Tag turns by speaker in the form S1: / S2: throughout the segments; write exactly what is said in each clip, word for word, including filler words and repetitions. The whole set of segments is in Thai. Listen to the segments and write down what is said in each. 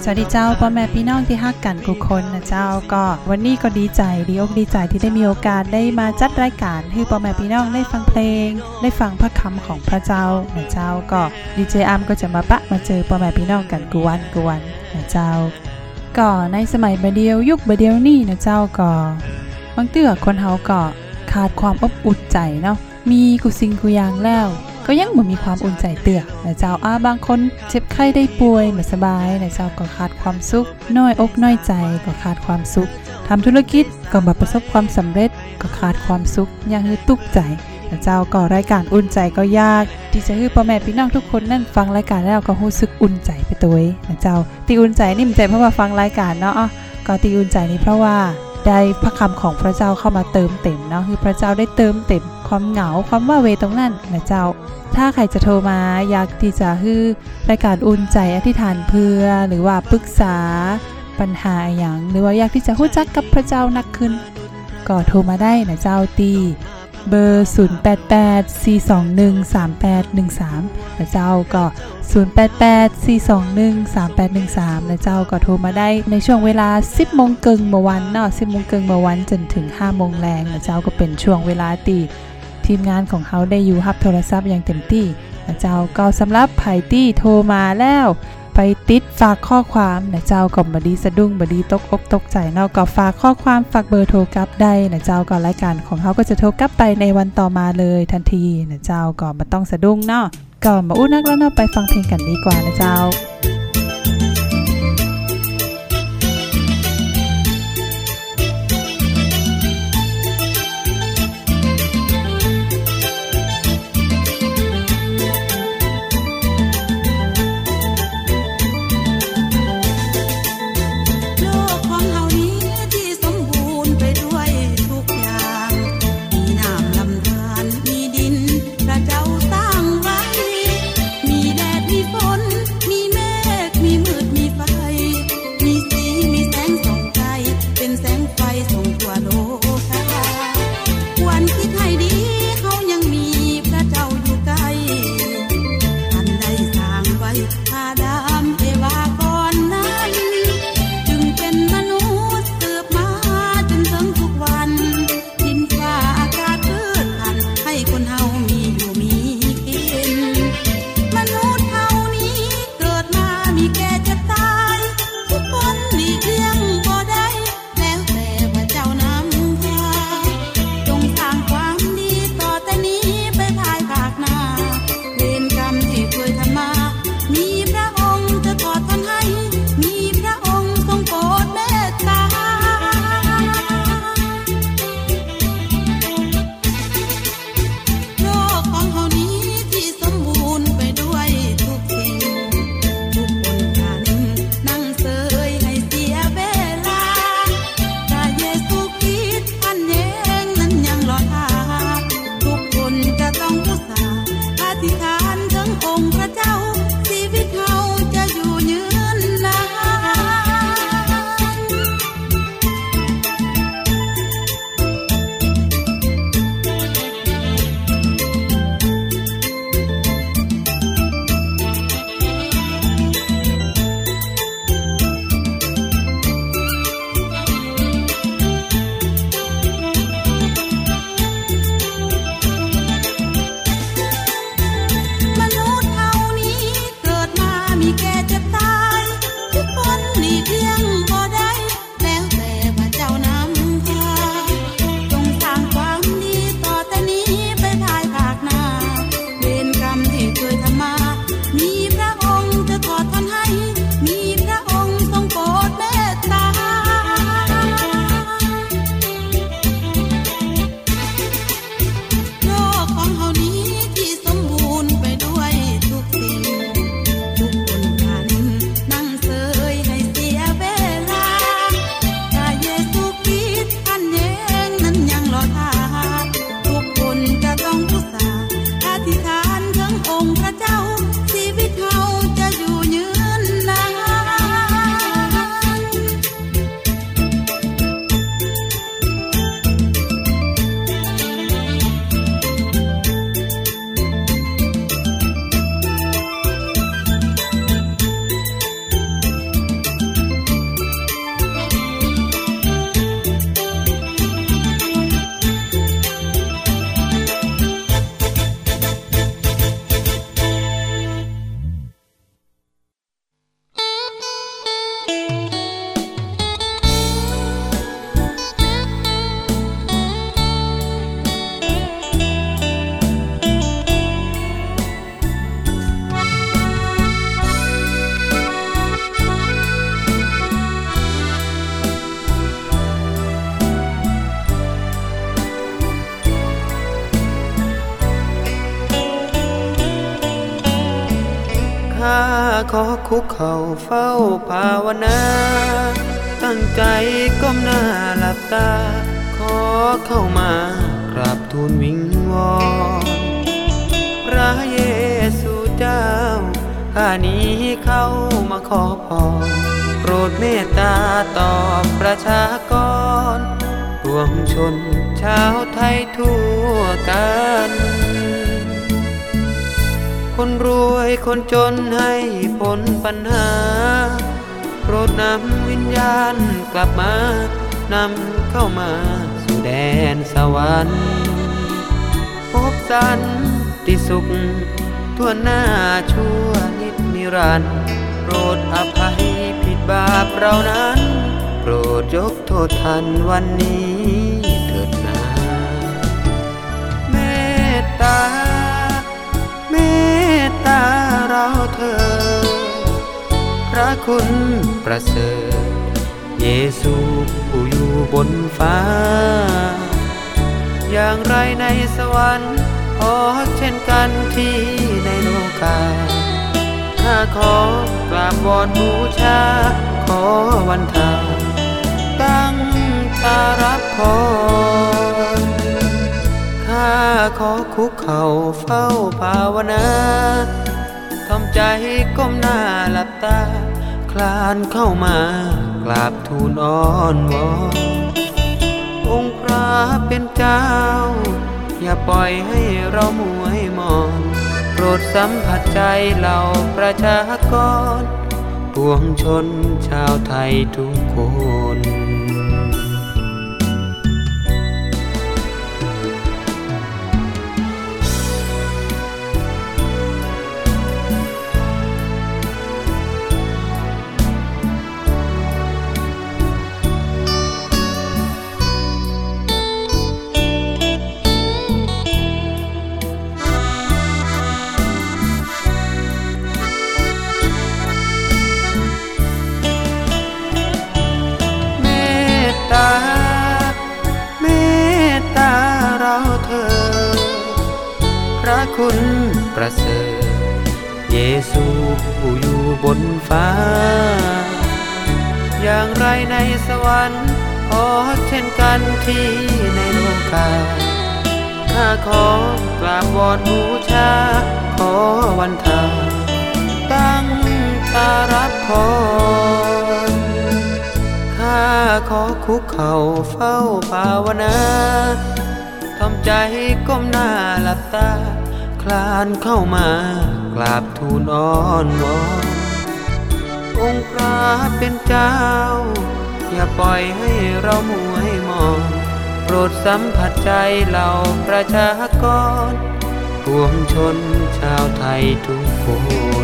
S1: สวัสดีเจ้าพ่อแม่พี่น้องที่ฮักกันทุกคนนะเจ้าก็วันนี้ก็ดีใจดีอกดีใจที่ได้มีโอกาสได้มาจัดรายการให้พ่อแม่พี่น้องได้ฟังเพลงได้ฟังพระคำของพระเจ้านะเจ้าก็ดีเจอัมก็จะมาปะมาเจอพ่อแม่พี่น้องกันกุวันกุวันนะเจ้าก็ในสมัยบัดเดียวยุคบัดเดียวนี่นะเจ้าก็บางเตื้อคนเฮาก็ขาดความอบอุ่นใจเนาะมีกุสิ่งกุอย่างแล้วก็ยังบ่มีความอุ่นใจเตื้อนะเจ้าอ่าบางคนเจ็บไข้ได้ป่วยไม่สบายนะเจ้าก็ขาดความสุขน้อยอกน้อยใจก็ขาดความสุขทำธุรกิจก็บ่ประสบความสำเร็จก็ขาดความสุขยังคือตุกใจนะเจ้าก็รายการอุ่นใจก็ยากที่จะให้พ่อแม่พี่น้องทุกคนนั่นฟังรายการแล้วก็รู้สึกอุ่นใจไปตัวเองนะเจ้าที่อุ่นใจนี่มันใจเพราะว่าฟังรายการเนาะอ่ะก็ที่อุ่นใจนี่เพราะว่าได้พระคำของพระเจ้าเข้ามาเติมเต็มเนาะคือพระเจ้าได้เติมเต็มความเหงาความว่าเวตรงนั้นนะเจ้าถ้าใครจะโทรมาอยากที่จะให้รายการอุ่นใจอธิษฐานเพื่อหรือว่าปรึกษาปัญหาอย่างหรือว่าอยากที่จะรู้จักกับพระเจ้านักขึ้นก็โทรมาได้นะเจ้าตีเบอร์ศูนย์ แปด แปด สี่ สอง หนึ่ง สาม แปด หนึ่ง สามนะเจ้าก็ศูนย์ แปด แปด สี่ สอง หนึ่ง สาม แปด หนึ่ง สามนะเจ้าก็โทรมาได้ในช่วงเวลา สิบโมงครึ่งเมื่อวันเนาะ สิบโมงครึ่งเมื่อวันจนถึง ห้าโมงแลงนะเจ้าก็เป็นช่วงเวลาตีทีมงานของเขาได้อยู่รับโทรศัพท์อย่างเต็มที่นะเจ้าก็สำหรับไผที่โทรมาแล้วไปติดฝากข้อความนะเจ้าก็บ่ดีสะดุ้งบ่ดีตกอกตกใจเนาะก็ฝากข้อความฝากเบอร์โทรกลับได้นะเจ้าก็รายการของเขาก็จะโทรกลับไปในวันต่อมาเลยทันทีนะเจ้าก็บ่ต้องสะดุ้งเนาะก็มาอู้นักแล้วเนาะไปฟังเพลงกันดีกว่านะเจ้า
S2: ของเฮานี้ที่สมบูรณ์ไปด้วยทุกสิ่งทุกคนขอคุกเข่าเฝ้าภาวนาตั้งใจก้มหน้าหลับตาขอเข้ามากราบทูลวิงวอนพระเยซูเจ้าข้านี้เข้ามาขอพรโปรดเมตตาตอบประชากรปวงชนชาวไทยทั่วกันคนรวยคนจนให้พ้นปัญหาโปรดนำวิญญาณกลับมานำเข้ามาสู่แดนสวรรค์พบสันติสุขทั่วหน้าชั่วนิจนิรันดร์โปรดอภัยผิดบาปเรานั้นโปรดยกโทษทันวันนี้เถิดนาเมตตาเมตตาเราเถิดพระคุณประเสริฐเยซูผู้อยู่บนฟ้าอย่างไรในสวรรค์ขอเช่นกันที่ในโลกาข้าขอกราบวอนบูชาขอวันทาตั้งตารับพรข้าขอคุกเข่าเฝ้าภาวนาทำใจก้มหน้าหลับตาคลานเข้ามากราบทูลอ้อนวอนองค์พระเป็นเจ้าอย่าปล่อยให้เราหมวยหมอนโปรดสัมผัสใจเหล่าประชากรปวงชนชาวไทยทุกคนเมตตาเราเถิดพระคุณประเสริฐเยซูผู้อยู่บนฟ้าอย่างไรในสวรรค์ขอเช่นกันที่ในโลกาข้าขอกราบวอนบูชาขอวันทาตั้งตารับพรข้าขอคุกเข่าเฝ้าภาวนาทำใจก้มหน้าหลับตาคลานเข้ามากราบทูลอ้อนวอนองค์พระเป็นเจ้าอย่าปล่อยให้เราหมวยหมองโปรดสัมผัสใจเหล่าประชากรปวงชนชาวไทยทุกคน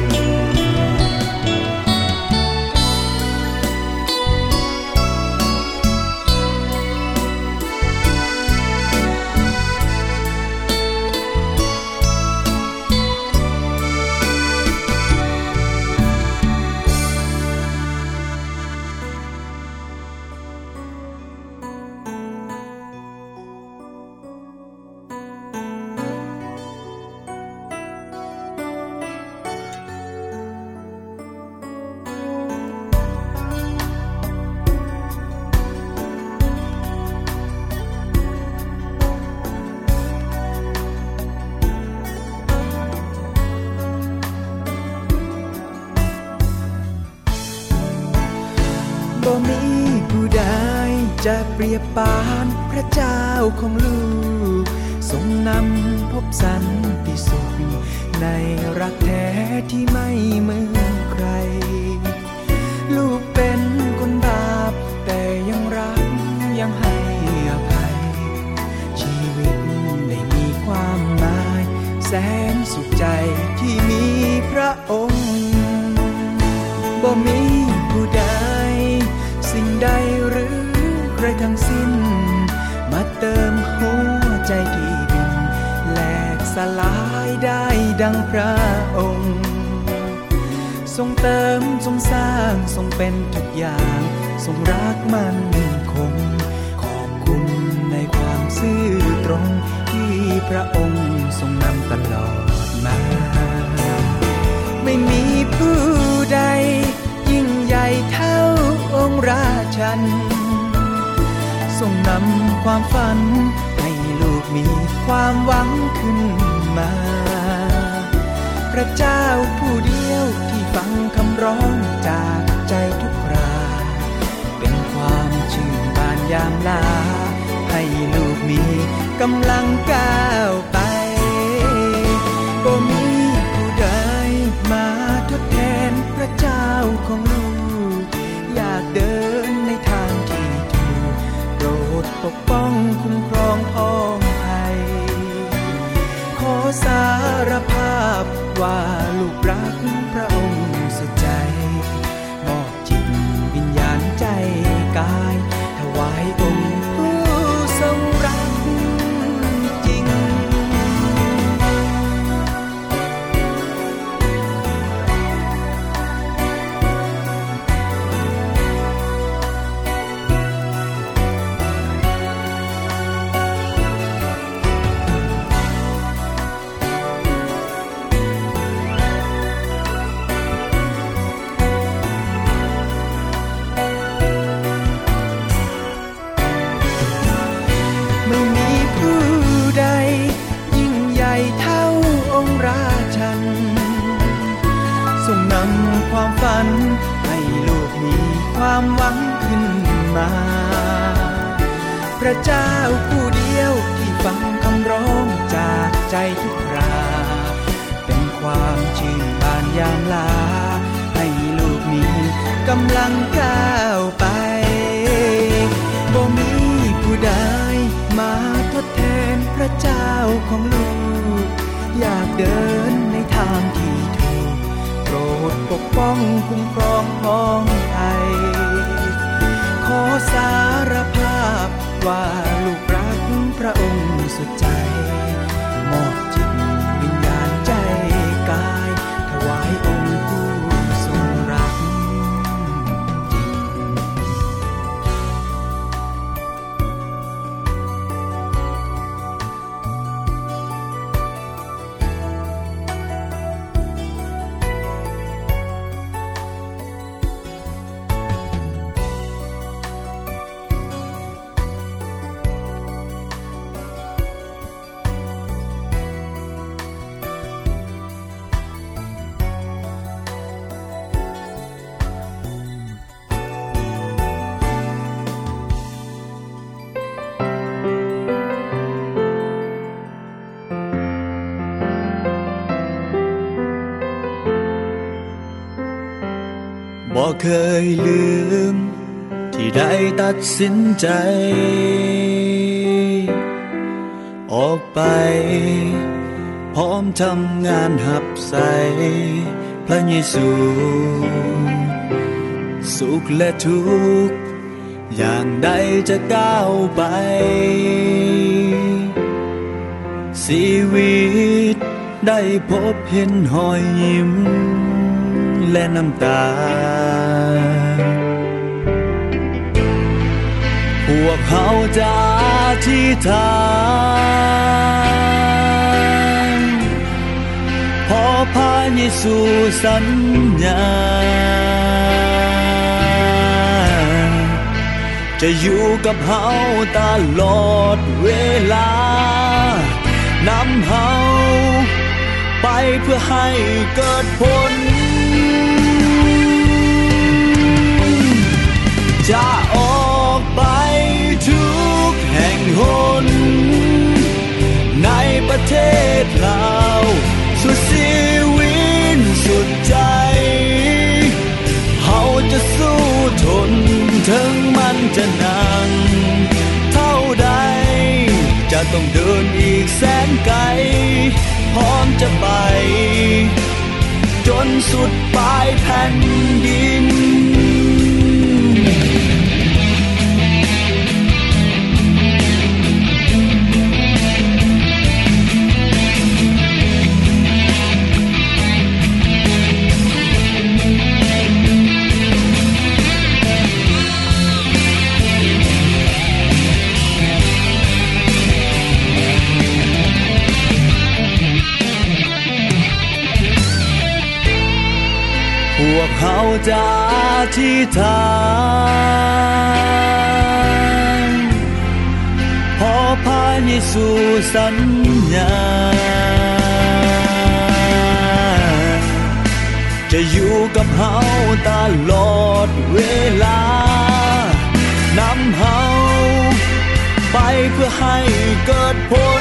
S3: บ่มีผู้ใดจะเปรียบปานพระเจ้าของลูกทรงนำพบสันติสุขในรักแท้ที่ไม่เหมือนใครลูกเป็นคนบาปแต่ยังรักยังให้อภัยชีวิตได้มีความหมายแสนสุขใจที่มีพระองค์บ่มีผู้ใดสิ่งใดหรือใครทั้งสิ้นมาเติมหัวใจที่ดินแหลกสลายได้ดังพระองค์ทรงเติมทรงสร้างทรงเป็นทุกอย่างทรงรักมั่นคงขอบคุณในความซื่อตรงที่พระองค์ทรงนำตลอดมาไม่มีผู้ใดยิ่งใหญ่เท่าองค์ราชันทรงนำความฝันให้ลูกมีความหวังขึ้นมาพระเจ้าผู้เดียวที่ฟังคำร้องจากใจทุกคราเป็นความชื่นบานยามลาให้ลูกมีกำลังก้าวไปบ่มีผู้ใดมาทดแทนพระเจ้าของลูกอยากเดินในทางที่ถูกโปรดปกป้องคุ้มครองพ้องภัยขอสารภาพว่าลูกรักพระองค์สุดใจมอบจิตวิญญาณใจกายถวายองค์ผู้ทรงรักจริงความฝันให้ลูกมีความหวังขึ้นมาพระเจ้าผู้เดียวที่ฟังคำร้องจากใจทุกคราเป็นความชื่นบานยามลาให้ลูกมีกำลังก้าวไปบ่มีผู้ใดมาทดแทนพระเจ้าของลูกอยากเดินในทางที่โปรดปกป้องคุ้มครองพ้องไทยขอสารภาพว่าลูกรักพระองค์สุดใจมอบจิตวิญญาณใจกายถวายองค์ผู้ทรงรักจริงบ่เคยลืมที่ได้ตัดสินใจออกไปพร้อมทำงานหับใส่พระเยซูสุขและทุกข์อย่างใดจะก้าวไปชีวิตได้พบเห็นรอยยิ้มและน้ำตาพวกเขาจะอธิษฐานขอพระเยซูสัญญาจะอยู่กับเขาตลอดเวลานำเขาไปเพื่อให้เกิดผลจะออกไปทุกแห่งหนในประเทศลาวสุดชีวิตสุดใจเขาจะสู้ทนถึงมันจะหนักเท่าใดจะต้องเดินอีกแสนไกลพร้อมจะไปจนสุดปลายแผ่นดินเขาจะอธิษฐานพอพระเยซูสัญญาจะอยู่กับเฮาตลอดเวลานำเฮาไปเพื่อให้เกิดผล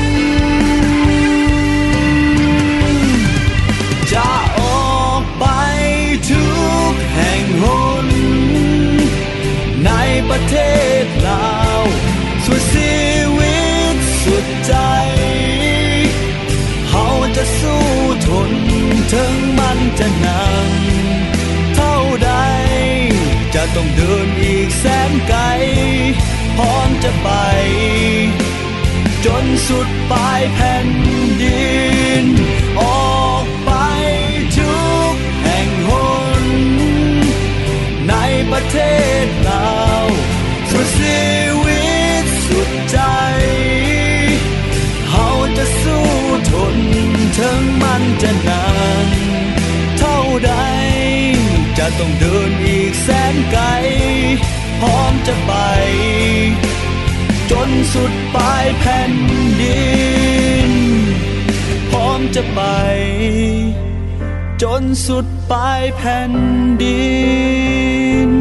S3: จะออกไปทุกแห่งหนในประเทศลาวสุดชีวิตสุดใจเฮาจะสู้ทนถึงมันจะหนักเท่าใดจะต้องเดินอีกแสนไกลพร้อมจะไปจนสุดปลายแผ่นดินออกไปทุกแห่งหนในประเทศลาวสุดชีวิตสุดใจเฮาจะสู้ทนถึงมันจะนานเท่าใดจะต้องเดินอีกแสนไกลพร้อมจะไปจนสุดปลายแผ่นดินพร้อมจะไปจนสุดปลายแผ่นดิน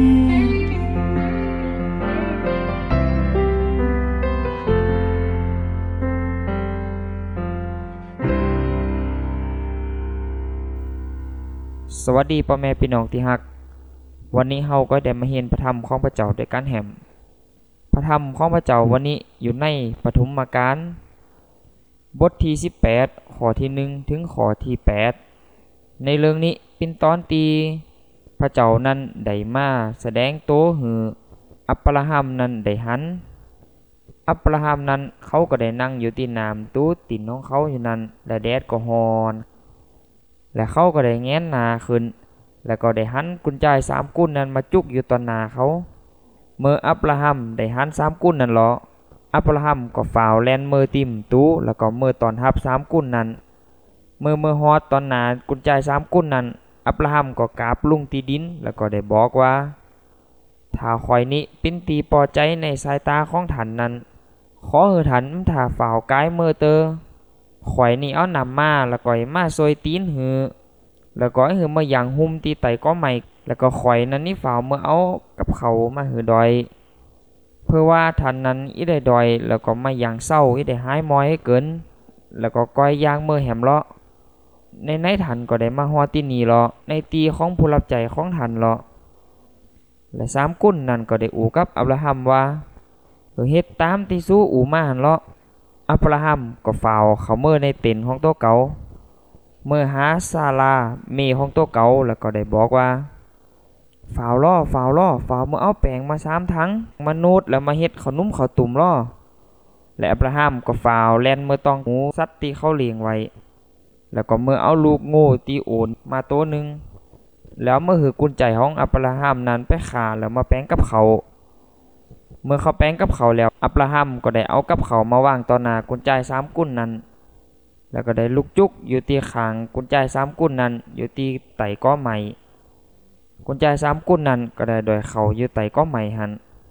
S4: สวัสดีพ่อแม่พี่น้องที่รักวันนี้เฮาก็ได้มาเห็นพระธรรมของพระเจ้าด้วยกันแห่มพระธรรมของพระเจ้าวันนี้อยู่ในปฐมกาลบทที่สิบแปดข้อที่หนึ่งถึงข้อที่แปดในเรื่องนี้เป็นตอนที่พระเจ้านั้นได้มาแสดงโตหืออับราฮัมนั้นได้หันอับราฮัมนั้นเขาก็ได้นั่งอยู่ที่น้ำตู้ติ่นของเขาอยู่นั้นและแดดก็ร้อนและเขาก็ได้แง้นหน้าขึ้นแล้วก็ได้หันกุญแจสามกุญนั้นมาจุกอยู่ต่อหน้าเขาเมื่ออับราฮัมได้หันสามกุญนั้นเหรออับราฮัมก็ฝ่าวแล่นมือติ่มตู้แล้วก็มือตอนรับสามกุญนั้นเมื่อเมื่อฮอดตอนหน้ากุญแจสามกุญนั้นอับราฮัมก็กราบลงที่ดินแล้วก็ได้บอกว่าถ้าข่อยนี้เป็นที่พอใจในสายตาของท่านนั้นขอให้ท่านถ้าฝ่าวกายมือเตอข่อยนี่เอานำมาแล้วก็มาซอยตีนหือแล้วก็หือมาอย่างหุ่มตีไตก็ใหม่แล้วก็ข่อยนั้นนี่ฝ่าวเมื่อเอากับเขามาหือดอยเพื่อว่าท่านนั้นอีได้ดอยแล้วก็มาอย่างเศร้าอีได้หายมอยให้เกินแล้วก็ก้อยย่างเมื่อแหมเลาะในในท่านก็ได้มาฮอดที่นี่เลาะในตีของผู้รับใจของท่านเลาะและสามกุญนั้นก็ได้อู่กับอับราฮัมว่าเฮ็ดตามที่สู้อู่มาหั่นเลาะอับราฮัมก็ฝ่าวเข้าเมื่อในเต็นท์ของตัวเก่าเมื่อหาซาลาเมของตัวเก่าแล้วก็ได้บอกว่าฝ่าวล่อฝ่าวล่อฝ่าวเมื่อเอาแป้งมาสามถังมนุษย์แล้วมาเฮ็ดขนมข้าวตุ่มล่อและอับราฮัมก็ฝ่าวแล่นเมื่อต้องหูสัตว์ที่เขาเลี้ยงไว้แล้วก็เมื่อเอาลูกโง่ตีโอนมาตัวหนึ่งแล้วเมื่อหือกุญแจของอับราฮัมนั้นไปฆ่าแล้วมาแป้งกับเขาเมื่อเขาแป้งกับเขาแล้วอับราฮัมก็ได้เอากับเขามาวางต่อหน้ากุญแจสามกุญนั้นแล้วก็ได้ลุกจุกอยู่ที่ข้างกุญแจสามกุญนั้นอยู่ที่ไต่ก้อไม้กุญแจสามกุญนั้นก็ได้โดยเขาอยู่ไต่ก้อไม้หัน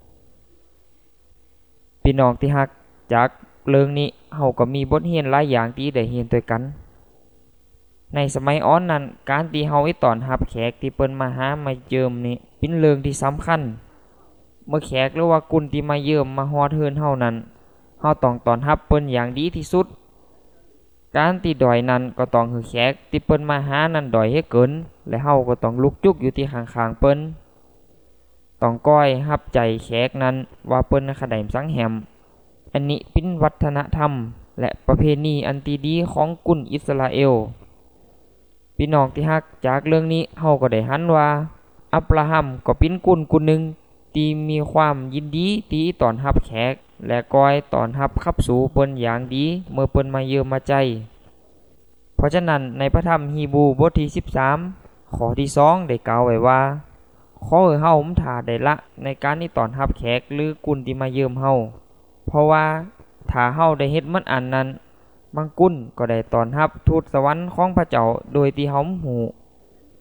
S4: พี่น้องที่ฮักจากเรื่องนี้เฮาก็มีบทเรียนหลายอย่างที่ได้เรียนด้วยกันในสมัยอ้อนนั้นการที่เฮาไอ้ตอนรับแขกที่เปิ้นมาหามาเยิมนี่เป็นเรื่องที่สำคัญเมื่อแขกหรือว่ากุนที่มาเยิมมาฮอดเฮือนเฮานั้นเฮาต้องต้อนรับเปิ้นอย่างดีที่สุดการที่ดอยนั้นก็ต้องให้แขกที่เปิ้นมาหานั้นดอยให้เกินและเฮาก็ต้องลุกจุกอยู่ที่ข้างๆเปิ้นต้องก้อยรับใจแขกนั้นว่าเปิ้นขะไดสังแหมอันนี้เป็นวัฒนธรรมและประเพณีอันที่ดีของกุนอิสราเอลพี่น้องที่ฮักจากเรื่องนี้เฮาก็ได้หันว่าอับราฮัมก็เป็นกุนกุนหนึ่งที่มีความยินดีที่ตอนรับแขกและก้อยตอนรับขับสู่เปิ้นอย่างดีเมื่อเปิ้นมาเยือนมาใจเพราะฉะนั้นในพระธรรมฮีบรูบทที่สิบสามข้อที่สองได้กล่าวไว้ว่าขอให้เฮาหมท่าได้ละในการที่ตอนรับแขกหรือกุนที่มาเยือนเฮาเพราะว่าถ้าเฮาได้เฮ็ดมันอันนั้นบางกุนก็ได้ตอนรับทูตสวรรค์ของพระเจ้าโดยที่เฮาหู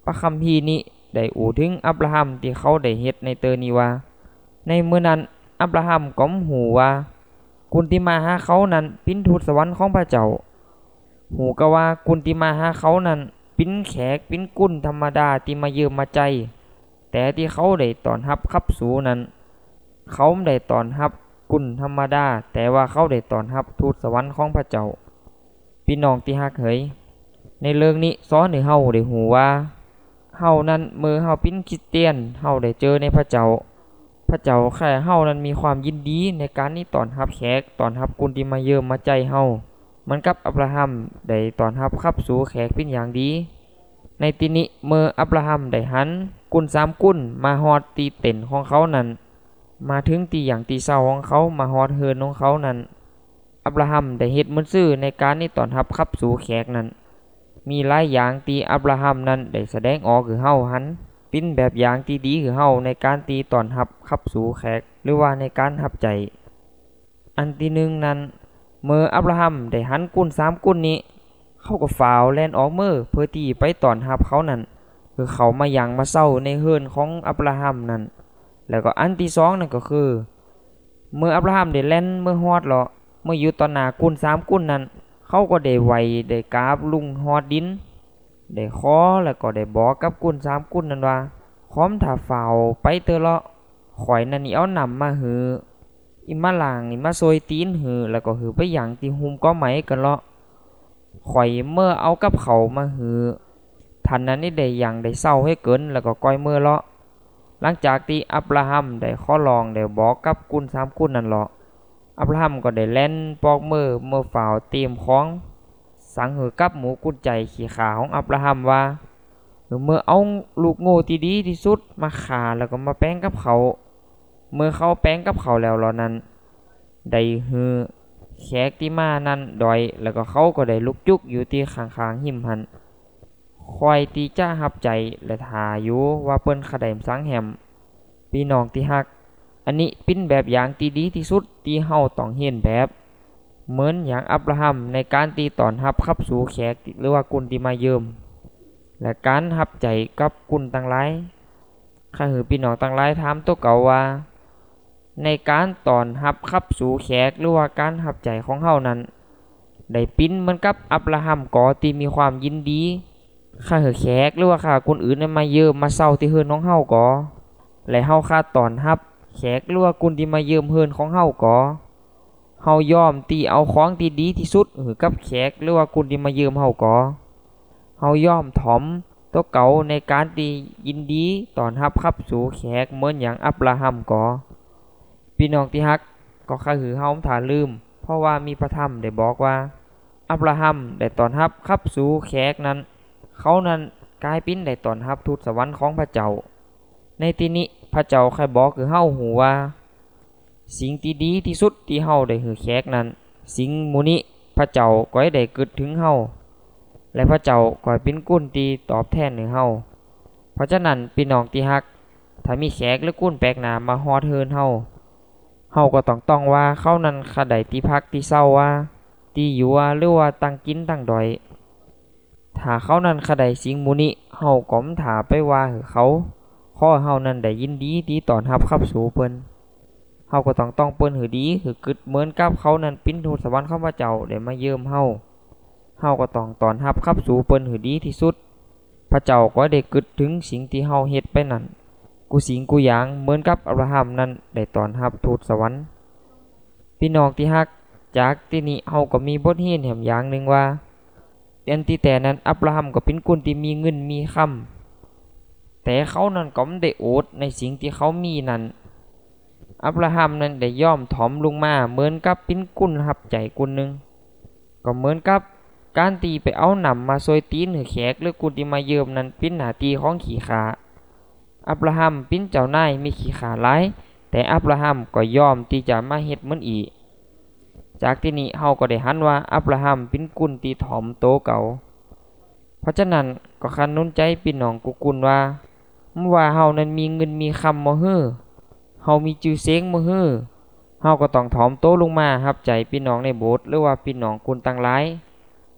S4: พระคัมภีร์นี้ได้อู่ถึงอับราฮัมที่เขาได้เฮ็ดในเตอนี้ว่าในมื้อนั้นอับราฮัมก็หูว่ากุนที่มาหาเขานั้นเป็นทูตสวรรค์ของพระเจ้าหูก็ว่ากุนที่มาหาเขานั้นเป็นแขกเป็นกุนธรรมดาที่มาเยืมมาใจแต่ที่เขาได้ต้อนรับขับสู่นั้นเขาไม่ได้ต้อนรับกุนธรรมดาแต่ว่าเขาได้ต้อนรับทูตสวรรค์ของพระเจ้าพี่น้องที่ฮักเอ๋ยในเรื่องนี้สอนให้เฮาได้หูว่าเฮานั้นเมื่อเฮาเป็นคริสเตียนเฮาได้เจอในพระเจ้าพระเจ้าแค่เฮานั้นมีความยินดีในการนี้ต้อนรับแขกต้อนรับกุนที่มาเยืมมาใจเฮาเหมือนกับอับราฮัมได้ต้อนรับขับสู่แขกเป็นอย่างดีในที่นี้เมื่ออับราฮัมได้หันกุนสามกุนมาฮอดตีเต็นของเขานั้นมาถึงตีอย่างตีเศร้าของเขามาฮอดเฮินของเขานั้นอับราฮัมได้เฮ็ดเหมือนซื่อในการนี้ต้อนรับขับสู่แขกนั้นมีหลายอย่างที่อับราฮัมนั้นได้แสดงออกคือเฮาหันเป็นแบบอย่างที่ดีคือเฮาในการตีต้อนรับขับสู่แขกหรือว่าในการรับใจอันที่หนึ่งนั้นเมื่ออับราฮัมได้หันกุนสามกุนนี้เขาก็ฝ่าวแล่นออกมือเพื่อที่ไปต้อนรับเขานั้นคือเขามายังมาเศร้าในเฮือนของอับราฮัมนั้นแล้วก็อันที่สองนั่นก็คือเมื่ออับราฮัมได้แล่นเมื่อฮอดเลาะเมื่ออยู่ต่อหน้ากุนสามกุนนั้นเขาก็ได้ไหวได้กราบลุงฮอดดินได้ขอแล้วก็ได้บอกกับกุนสามกุนนั้นว่าค้อมถ้าฝ่าวไปเตอเลาะข่อยนั่นนี่เอานำมาหืออิมาลางอิมาซอยตีนหือแล้วก็หือไปอย่างที่หุมก็ไหมกันเลาะข่อยเมื่อเอากับเขามาหือทันนั้นนี่ได้อย่างได้เศร้าให้เกินแล้วก็ก้อยเมื่อเลาะหลังจากที่อับราฮัมได้ขอลองได้บอกกับกุนสามกุนนั่นเลาะอับราฮัมก็ได้แล่นปอกมือเมื่อฝ่าวเตรียมของสังหือกับหมูกุนใจขี่ขาของอับราฮัมว่าเมื่อเอาลูกโง่ที่ดีที่สุดมาขาแล้วก็มาแป้งกับเขาเมื่อเขาแป้งกับเขาแล้วเหล่านั้นได้หือแขกที่มานั้นดอยแล้วก็เขาก็ได้ลุกจุกอยู่ที่ข้างๆหิมหันคอยตีจ้าหับใจและทาอยู่ว่าเปิ้นขะได้สังแหมพี่น้องที่ฮักอันนี้เป็นแบบอย่างที่ดีที่สุดที่เฮาต้องเห็นแบบเหมือนอย่างอับราฮัมในการตีต้อนรับขับสู่แขกหรือว่ากุนที่มาเยืมและการหับใจกับกุนต่างหลายข้าหือพี่น้องต่างหลายถามตัวเก่าว่าในการต้อนรับขับสู่แขกหรือว่าการหับใจของเฮานั้นได้ปิ้นเหมือนกับอับราฮัมก่อที่มีความยินดีข้าหือแขกหรือว่าข้าคนอื่นมาเยืมมาเศร้าที่เฮือนของเฮาก่อและเฮาค่าต้อนรับแขกหรือว่ากุนที่มาเยืมเฮือนของเฮาก่อเฮายอมตีเอาของที่ดีที่สุดหือกับแขกหรือว่ากุนที่มาเยืมเฮาก่อเฮายอมถ่อมตัวเก่าในการที่ยินดีต้อนรับขับสู่แขกเหมือนอย่างอับราฮัมก่อพี่น้องที่ฮักก็ข้าหือเฮาถ้าลืมเพราะว่ามีพระธรรมได้บอกว่าอับราฮัมได้ต้อนรับขับสู่แขกนั้นเขานั้นกลายเป็นได้ต้อนรับทูตสวรรค์ของพระเจ้าในที่นี้พระเจ้าใครบอกคือเฮาหูว่าสิ่งที่ดีที่สุดที่เฮาได้หือแขกนั้นสิ่งมูนี้พระเจ้าก็ได้เกิดถึงเฮาและพระเจ้าก็เป็นกุนที่ตอบแทนให้เฮาเพราะฉะนั้นพี่น้องที่ฮักถ้ามีแขกหรือกุนแปลกหน้ามาฮอดเฮินเฮาเฮาก็ต้องต้องว่าเขานั้นขะได้ที่พักที่เศร้าว่าที่อยู่ว่าหรือว่าตั้งกินตั้งดอยถ้าเขานั้นขะได้สิ่งมูนี้เฮาก็มถาไปว่าให้เขาขอเฮานั้นได้ยินดีที่ต้อนรับขับสู่เพิ่นเฮาก็ต้องต้องเปิ้นหือดีหือกึดเหมือนกับเขานั้นเป็นทูตสวรรค์ของพระเจ้าได้มาเยี่ยมเฮาเฮาก็ต้องต้อนรับขับสู่เปิ้นหือดีที่สุดพระเจ้าก็ได้กึดถึงสิ่งที่เฮาเฮ็ดไปนั้นกูสิงกูหยางเหมือนกับอับราฮัมนั้นได้ต้อนรับทูตสวรรค์พี่น้องที่ฮักจากที่นี้เฮาก็มีบทเรียนแหมอย่างนึงว่าอันที่แต่นั้นอับราฮัมก็เป็นคนที่มีเงินมีคำแต่เขานั้นก็ไม่ได้โอดในสิ่งที่เขามีนั้นอับราฮัมนั้นได้ย่อมถ่อมลงมาเหมือนกับเป็นกุนหับใจกุนหนึ่งก็เหมือนกับการตีไปเอาหนำมาซอยตีนหรือแขกหรือกุนที่มาเยิมนั้นเป็นหน้าที่ของขี่ขาอับราฮัมเป็นเจ้านายมีขี่ขาหลายแต่อับราฮัมก็ยอมที่จะมาเฮ็ดเหมือนอีกจากที่นี้เฮาก็ได้หันว่าอับราฮัมเป็นกุนที่ถ่อมโตเก่าเพราะฉะนั้นก็คันนุนใจพี่น้องกุกุนว่าเมื่อว่าเฮานั้นมีเงินมีคำบ่ฮื้อเฮามีชื่อเสียงบ่ฮื้อเฮาก็ต้องถ่อมโตลงมารับใจพี่น้องในโบสถ์หรือว่าพี่น้องกุนต่างหลาย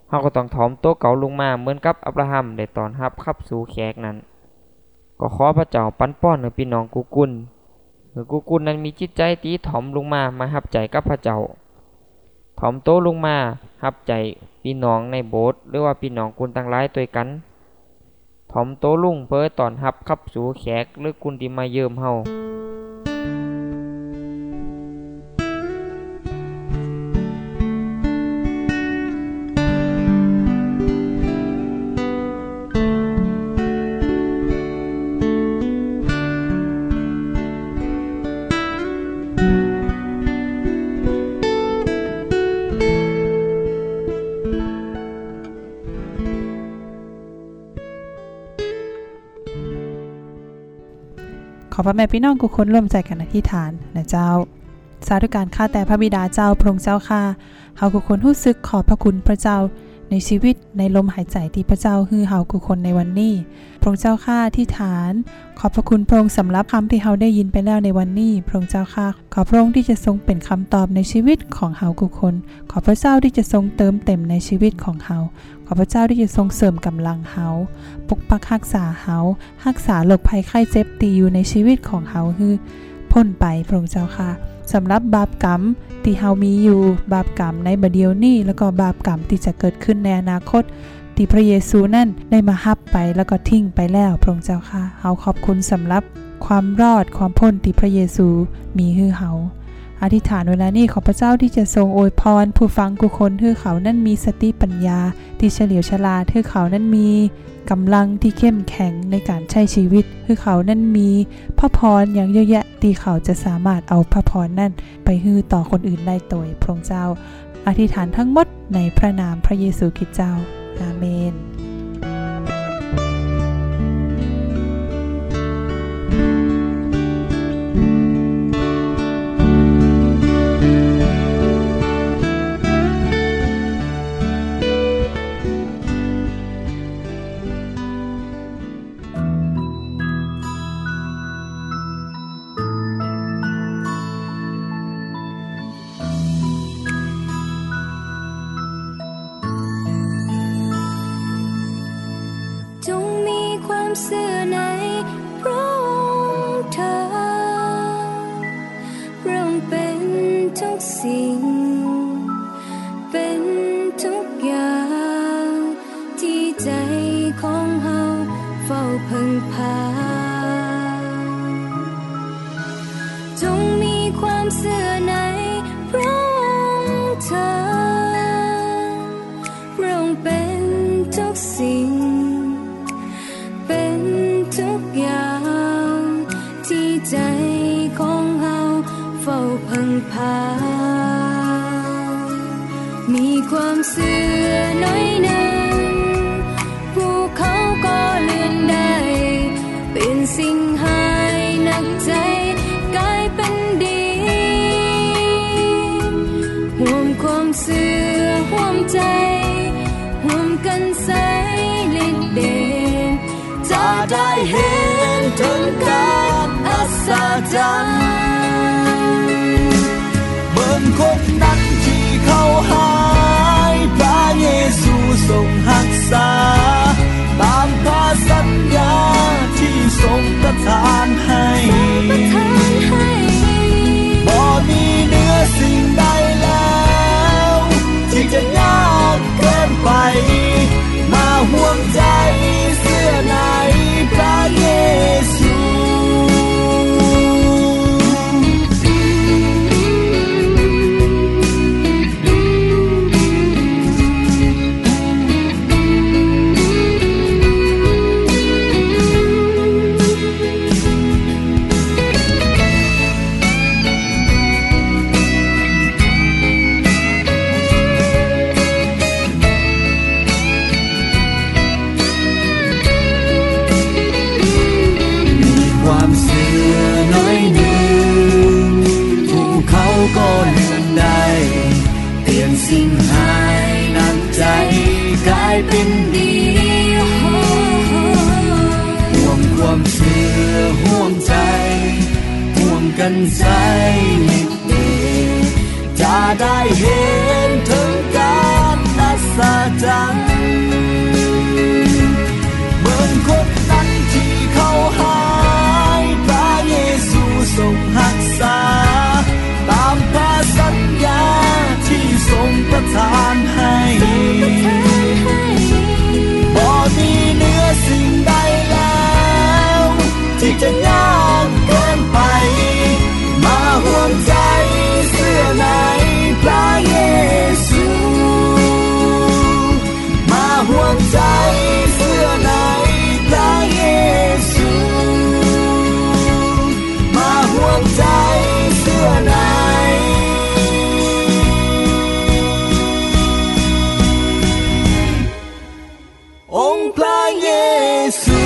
S4: เฮาก็ต้องถ่อมตัวเก่าลงมาเหมือนกับอับราฮัมได้ต้อนรับขับสู่แขกนั้นก็ขอพระเจ้าปันป้อนให้พี่น้องกูกุลคือกูกุลนั้นมีจิตใจตีถ่อมลงมามารับใจกับพระเจ้าถ่อมโตลงมารับใจพี่น้องในโบสถ์หรือว่าพี่น้องกุลต่างหลายด้วยกันถ่อมโตลุ่งเพื่อต้อนรับขับสู่แขกหรือกุลที่มาเยิมเฮา
S1: ขอพระแม่พี่น้องทุกคนร่วมใจกันอธิษฐานนะเจ้าสาธุการข้าแต่พระบิดาเจ้าพระองค์เจ้าข้าเฮาทุกคนรู้สึกขอบพระคุณพระเจ้าในชีวิตในลมหายใจที่พระเจ้าฮือเฮาทุกคนในวันนี้พระองค์เจ้าข้าอธิษฐานขอบพระคุณพระองค์สำหรับคำที่เฮาได้ยินไปแล้วในวันนี้พระองค์เจ้าข้าขอพระองค์ที่จะทรงเป็นคำตอบในชีวิตของเฮาทุกคนขอพระเจ้าที่จะทรงเติมเต็มในชีวิตของเฮาขอพระเจ้าที่จะทรงเสริมกำลังเฮาปกปักรักษาเฮารักษาโรคภัยไข้เจ็บที่อยู่ในชีวิตของเฮาคือพ้นไปพระองค์เจ้าค่ะสำหรับบาปกรรมที่เฮามีอยู่บาปกรรมในบัดเดี๋ยวนี้แล้วก็บาปกรรมที่จะเกิดขึ้นในอนาคตที่พระเยซูนั่นได้มารับไปแล้วก็ทิ้งไปแล้วพระองค์เจ้าค่ะเฮาขอบคุณสำหรับความรอดความพ้นที่พระเยซูมีให้เฮาอธิษฐานเวลานี้ขอพระเจ้าที่จะทรงอวยพรผู้ฟังทุกคนให้เขานั้นมีสติปัญญาที่เฉลียวฉลาดให้เขานั้นมีกำลังที่เข้มแข็งในการใช้ชีวิตให้เขานั้นมีพระพรอย่างเยอะแยะที่เขาจะสามารถเอาพระพรนั้นไปให้ต่อคนอื่นได้โดยพระองค์เจ้าอธิษฐานทั้งหมดในพระนามพระเยซูคริสต์เจ้าอาเมน
S5: เสื่อในพระองค์เธอพระองค์เป็นทุกสิ่งเป็นทุกอย่างที่ใจของเฮาเฝ้าพึ่งพาจงมีความเสื่อในพระองค์เธอพระองค์เป็นทุกสิ่งเป็นทุกอย่างที่ใจของเฮาเฝ้าพึ่งพามีความเสื่อน้อยหนึ่งภูเขาก็เลื่อนได้เป็นสิ่งหายหนักใจกลายเป็นดีห่วงความเสื่อห่วงใจห่วงกันใสฤทธิ์เดชจะได้เห็นถึงการอัศจรรย์
S3: เบิ่งคนนั้นที่เขาหายพระเยซูทรงรักษาตามพระสัญญาที่ทรงประทานให้บ่มีเหนือสิ่งใดแล้วที่จะยากเกินไปมาห่วงใจเสื้อในพระเยซูก็เลื่อนได้เปลี่ยนสิ่งหายหนักใจกลายเป็นดีห่วงความเชื่อห่วงใจห่วงกันใจนิดเดียวจะได้เห็นถึงการอัศจรรย์ที่จะยากเกินไปมาห่วงใจเสื้อในพระเยซูมาห่วงใจเสื้อในพระเยซูมาห่วงใจเสื้อในองค์พระเยซู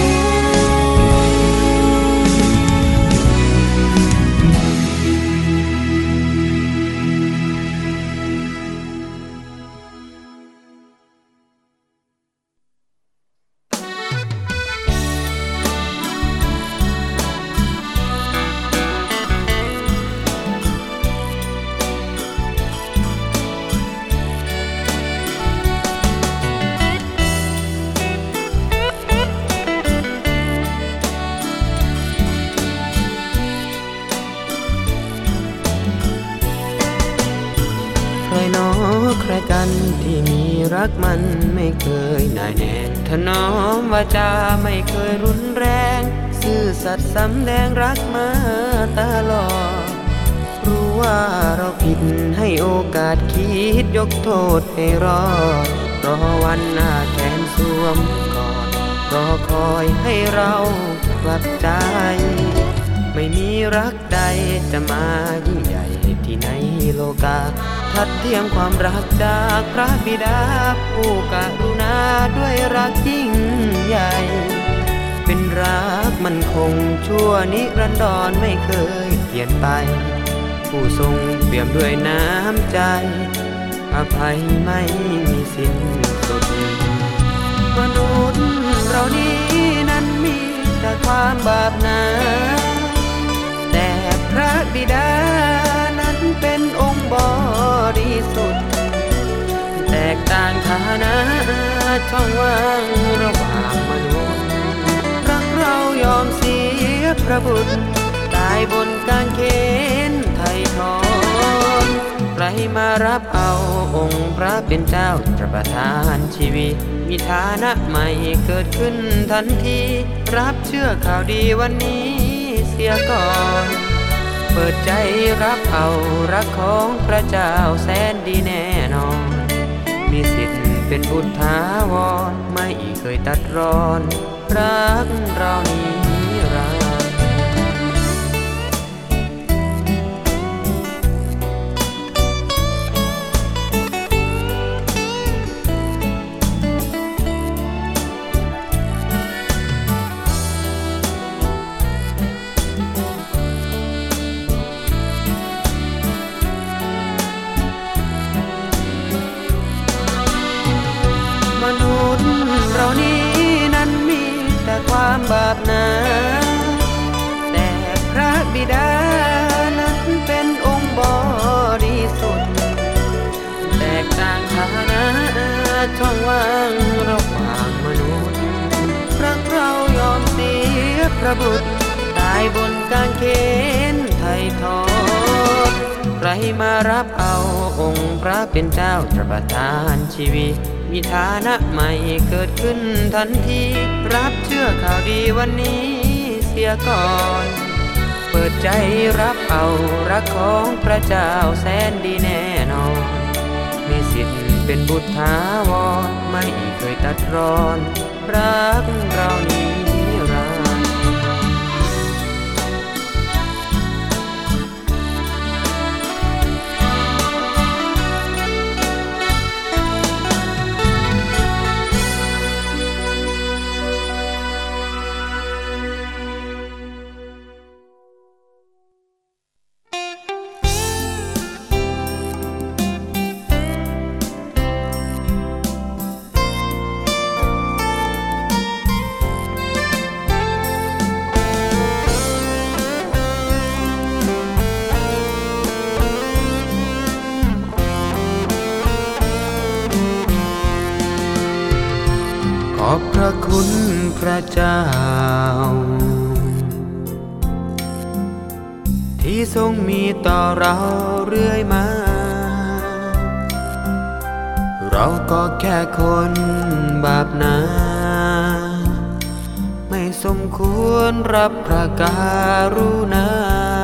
S2: ใครกันที่มีรักมันไม่เคยน่ายแน่ถนอมวาจาไม่เคยรุนแรงซื่อสัตย์สำแดงรักมาตลอดรู้ว่าเราผิดให้โอกาสคิดยกโทษให้รอดรอวันหน้าแขนสวมกอดรอคอยให้เรากลับใจไม่มีรักใดจะมายิ่งใหญ่ที่ในโลกาทัดเทียมความรักจากพระบิดาผู้กรุณาด้วยรักยิ่งใหญ่เป็นรักมันคงชั่วนิรันดรไม่เคยเปลี่ยนไปผู้ทรงเปี่ยมด้วยน้ำใจอภัยไม่มีสิ้นสุดมนุษย์เรานี้นั้นมีแต่ความบาปหนาแต่พระบิดานั้นเป็นองค์บริสุทธิ์แตกต่างฐานะช่องว่างระหว่างมนุษย์รักเรายอมเสียพระบุตรตายบนกางเขนไถ่ถอนใครมารับเอาองค์พระเป็นเจ้าจะประทานชีวิตมีฐานะใหม่เกิดขึ้นทันทีรับเชื่อข่าวดีวันนี้เสียก่อนเปิดใจรับเอารักของพระเจ้าแสนดีแน่นอนมีสิทธิ์เป็นบุตรถาวรไม่เคยตัดรอนรักเรานี้รักความบาปหนาแต่พระบิดานั้นเป็นองค์บริสุทธิ์แตกต่างฐานะช่องว่างระหว่างมนุษย์รักเรายอมเสียพระบุตรตายบนกางเขนไถ่ถอนใครมารับเอาองค์พระเป็นเจ้าจะประทานชีวิตมีฐานะใหม่เกิดขึ้นทันทีรับเชื่อข่าวดีวันนี้เสียก่อนเปิดใจรับเอารักของพระเจ้าแสนดีแน่นอนมีสิทธิ์เป็นบุตรถาวรไม่เคยตัดรอนรักเรานี้รักขอบพระคุณพระเจ้าที่ทรงมีต่อเราเรื่อยมาเราก็แค่คนบาปหนาไม่สสมควรรับพระการุณา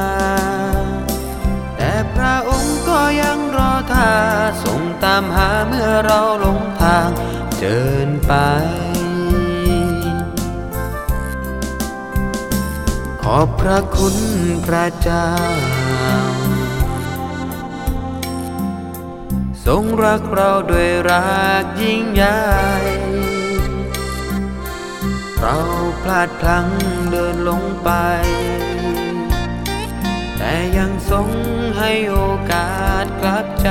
S2: แต่พระองค์ก็ยังรอท่าทรงตามหาเมื่อเราหลงทางเดินไปขอบพระคุณพระเจ้าทรงรักเราด้วยรักยิ่งใหญ่เราพลาดพลั้งเดินลงไปแต่ยังทรงให้โอกาสกลับใจ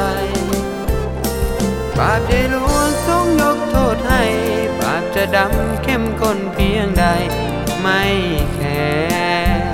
S2: บาปได้ล่วงทรงยกโทษให้บาปจะดำเข้มข้นเพียงใดไม่แคร์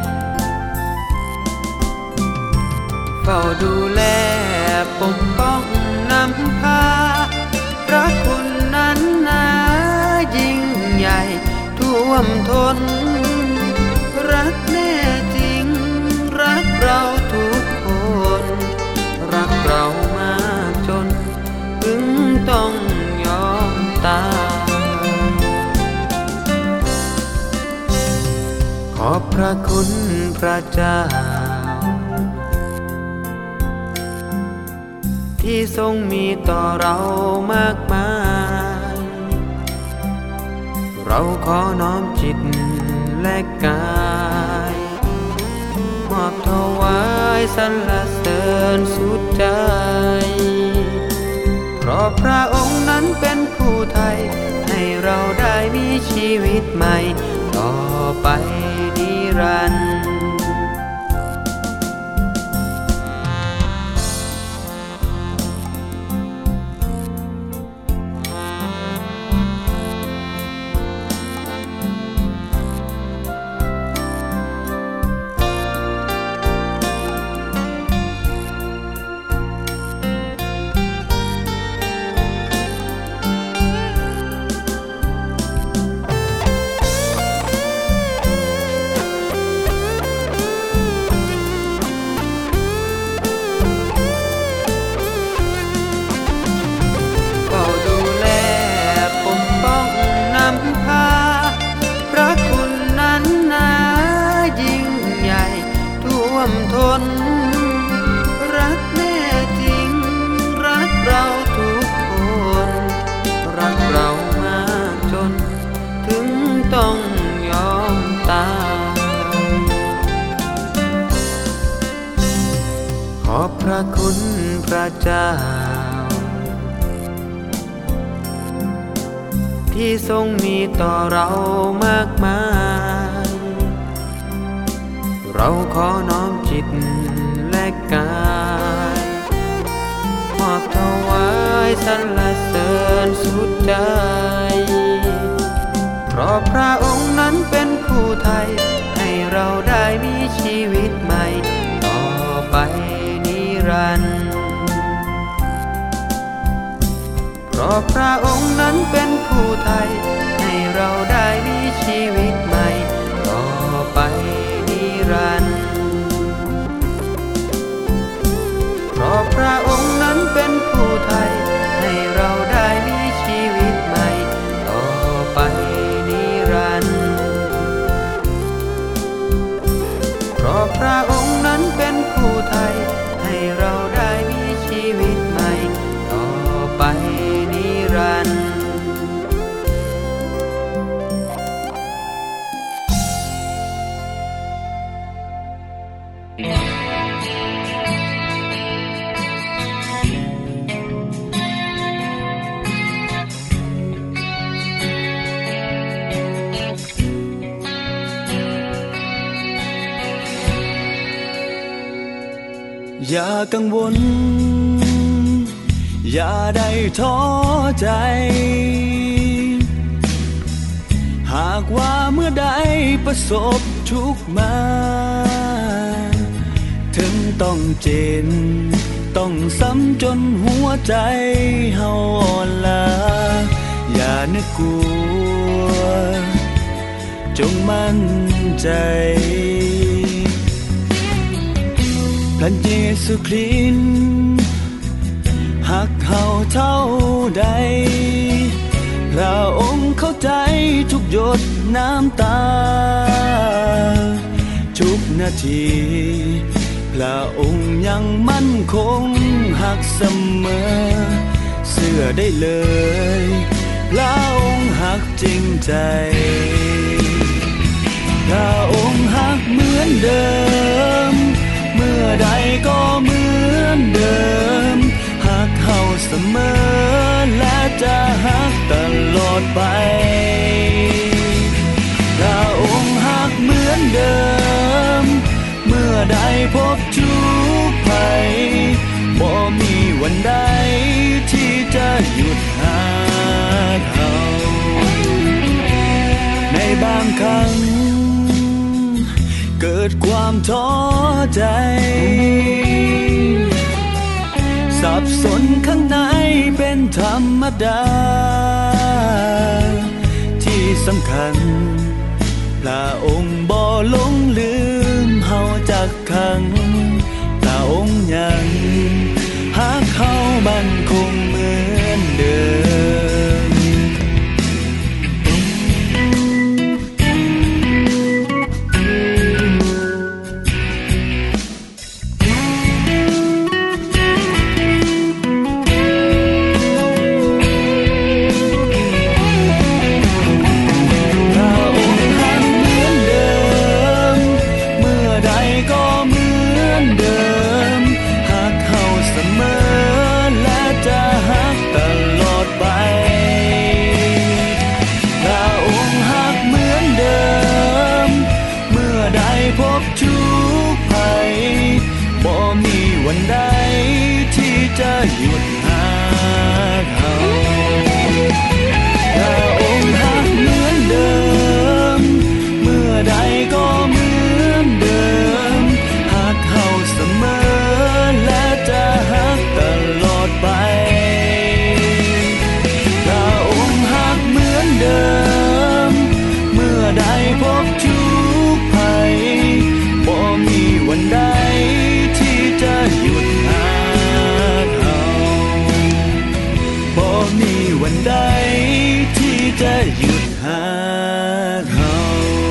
S2: เฝ้าดูแลปกป้องนำพาพระคุณนั้นนายิ่งใหญ่ท่วมท้นรักแน่จริงรักเราทุกคนรักเรามากจนถึงต้องยอมตายขอบพระคุณพระเจ้าที่ทรงมีต่อเรามากมายเราขอน้อมจิตและกายมอบถวายสรรเสริญสุดใจเพราะพระองค์นั้นเป็นผู้ไทยให้เราได้มีชีวิตใหม่ต่อไปนิรันดร์รักแน่จริงรักเราทุกคนรักเรามากจนถึงต้องยอมตายขอบพระคุณพระเจ้าที่ทรงมีต่อเรามากมายเราขอน้อมจิตและกายมอบถวายสรรเสริญสุดใจเพราะพระองค์นั้นเป็นผู้ไทยให้เราได้มีชีวิตใหม่ต่อไปนิรันดร์เพราะพระองค์นั้นเป็นผู้ไทยให้เราได้มีชีวิตใหม่ต่อไปนิรันดร์เพราะพระองค์นั้นเป็นผู้ไทยให้เราได้มีชีวิตใหม่ต่อไปนิรันดร์เพราะพระองค์นั้นเป็นผู้ไทยให้เราได้มีชีวิตใหม่ต่อไปนิรันดร์
S3: อย่ากังวลอย่าได้ท้อใจหากว่าเมื่อใดประสบทุกข์มาถึงต้องเจ็บต้องซ้ำจนหัวใจเฮาอ่อนล้าอย่านึกกลัวจงมั่นใจพระเยซูคริสต์หักเฮาเท่าใดพระองค์เข้าใจทุกหยดน้ำตาทุกนาทีพระองค์ยังมั่นคงหักเสมอเชื่อได้เลยพระองค์หักจริงใจพระองค์หักเหมือนเดิมเมื่อใดก็เหมือนเดิมหักเฮาเสมอและจะหักตลอดไปพระองค์หักเหมือนเดิมเมื่อใดพบทุกข์ภัยบ่มีวันใดที่จะหยุดหักเฮาในบางครั้งเกิดความท้อใจสับสนข้างในเป็นธรรมดาที่สำคัญพระองค์บ่หลงลืมเฮาจักครั้งพระองค์ยังหักเฮามั่นคงเหมือนเดิมวันใดที่จะหยุดหักเฮาพระองค์หักเหมือนเดิมเมื่อใดก็เหมือนเดิมหักเฮาเสมอและจะหักตลอดไปพระองค์หักเหมือนเดิมเมื่อใดพบทุกข์ภัยบ่มีวันใดจะหยุดหักเฮาบ่มีวันใดที่จะหยุดหักเฮา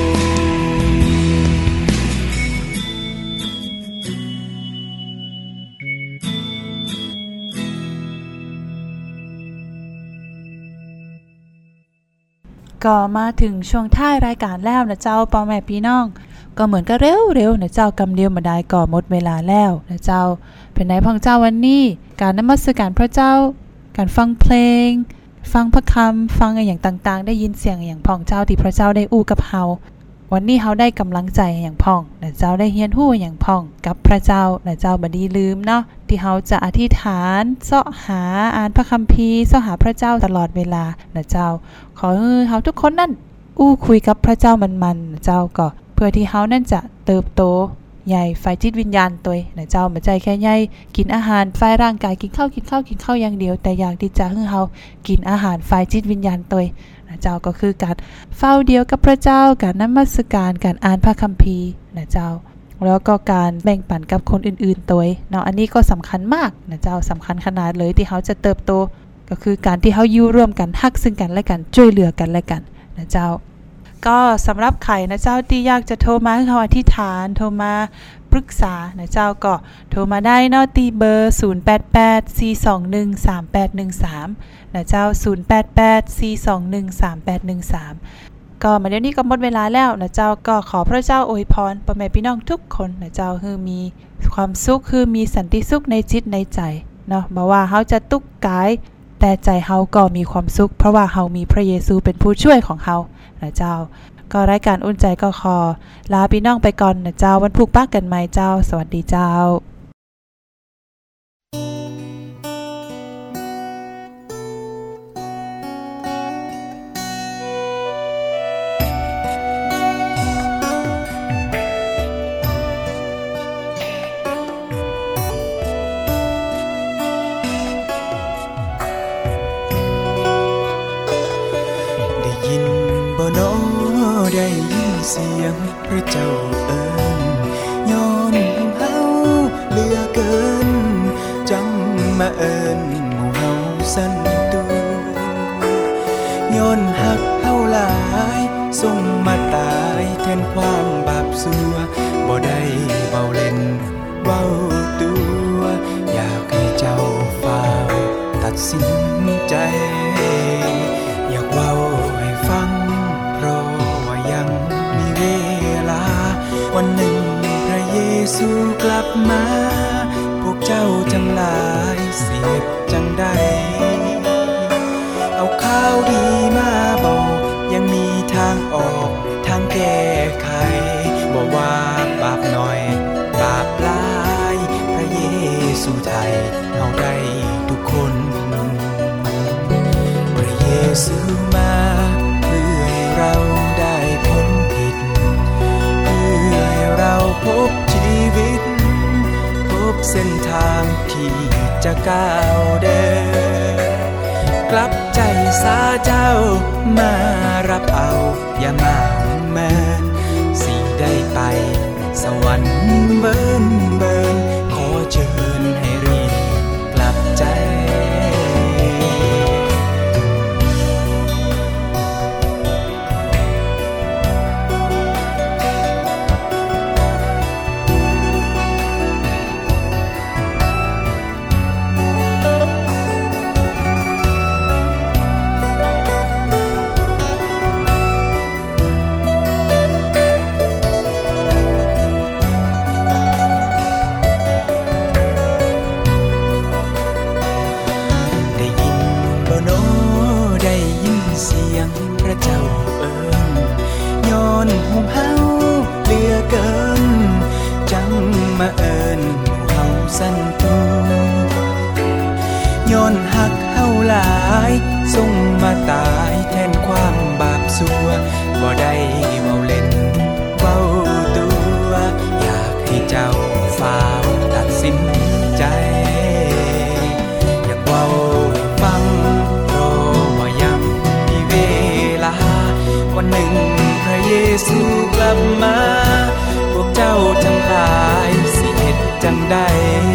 S1: ก็มาถึงช่วงท้ายรายการแล้วนะเจ้าพ่อแม่พี่น้องก็เหมือนก็เร็วๆนะเจ้ากำเดียวมาได้ก่อหมดเวลาแล้วนะเจ้าเป็นไหนพ่องเจ้าวันนี้การนมัสการพระเจ้าการฟังเพลงฟังพระคำฟังอย่างต่างๆได้ยินเสียงอย่างพ่องเจ้าที่พระเจ้าได้อู้กับเฮาวันนี้เฮาได้กำลังใจอย่างพ่องนะเจ้าได้เฮียนฮู้อย่างพ่องกับพระเจ้านะเจ้าบ่ดีลืมเนาะที่เฮาจะอธิษฐานเสาะหาอ่านพระคัมภีร์เสาะหาพระเจ้าตลอดเวลานะเจ้าขอให้เฮาทุกคนนั่นอู้คุยกับพระเจ้ามันๆนะเจ้าก็เพื่อที่เฮานั่นจะเติบโตใหญ่ฝ่ายจิตวิญญาณตัวนะเจ้าบ่ใจแค่ใหญ่กินอาหารฝ่ายร่างกายกินข้าวกินข้าวกินข้าวอย่างเดียวแต่อยากที่จะให้เฮากินอาหารฝ่ายจิตวิญญาณตัวนะเจ้าก็คือการเฝ้าเดียวกับพระเจ้าการนมัสการการอ่านพระคัมภีร์นะเจ้าแล้วก็การแบ่งปันกับคนอื่นๆตัวเนาะอันนี้ก็สำคัญมากนะเจ้าสำคัญขนาดเลยที่เฮาจะเติบโตก็คือการที่เฮาอยู่ร่วมกันฮักซึ่งกันและกันช่วยเหลือกันและกันนะเจ้าก็สำหรับใครนะเจ้าที่อยากจะโทรมาให้เขาอธิษฐานโทรมาปรึกษานะเจ้าก็โทรมาได้เนาะที่เบอร์ศูนย์ แปด แปด สี่ สอง หนึ่ง สาม แปด หนึ่ง สามนะเจ้าศูนย์ แปด แปด สี่ สอง หนึ่ง สาม แปด หนึ่ง สามก็มาเดี๋ยวนี้ก็หมดเวลาแล้วนะเจ้าก็ขอพระเจ้าอวยพรพ่อแม่พี่น้องทุกคนนะเจ้าคือมีความสุขคือมีสันติสุขในจิตในใจเนาะบ่ว่าเฮาจะทุกข์กายแต่ใจเฮาก็มีความสุขเพราะว่าเฮามีพระเยซูเป็นผู้ช่วยของเฮานะเจ้าก็รายการอุ่นใจก็ขอลาพี่น้องไปก่อนนะเจ้าวันพุธปักกันใหม่เจ้าสวัสดีเจ้า
S3: เสียงพระเจ้าเอิ้นย้อนเฮาเหลือเกินจังมาเอิ้นหมู่เฮาสั่นตูยส่งมาตายแทนความบาปสัวบ่ได้เว้าเล่นเว้าตัวอยากให้เจ้าฝ่าวตัดสินใจอยากเว้าให้ฟังเพราะว่ายังมีเวลาวันหนึ่งพระเยซูกลับมาพวกเจ้าทั้งหลายเสียจังใดเอาข่าวดีมาบอกยังมีทางออกทางแก้ไขบ่ว่าบาปน้อยบาปหลายพระเยซูไทยเฮาได้ทุกคนพระเยซูมาเพื่อให้เราได้พ้นผิดเพื่อให้เราพบชีวิตพบเส้นทางที่จะก้าวเดินกลับใจสาเจ้ามารับเอาอย่ามาเมินสิได้ไปสวรรค์เบิ่นเบิ่นขอเชิญให้รีบกลับใจย้อนหักเฮาหลายส่งมาตายแทนความบาปสัวบ่ได้เว้าเล่นเว้าตัวอยากให้เจ้าฝ่าวตัดสินใจอยากเว้าฟังเพราะว่ายังมีเวลาวันหนึ่งพระเยซูกลับมาพวกเจ้าทั้งหลายสิเฮ็ดจังใด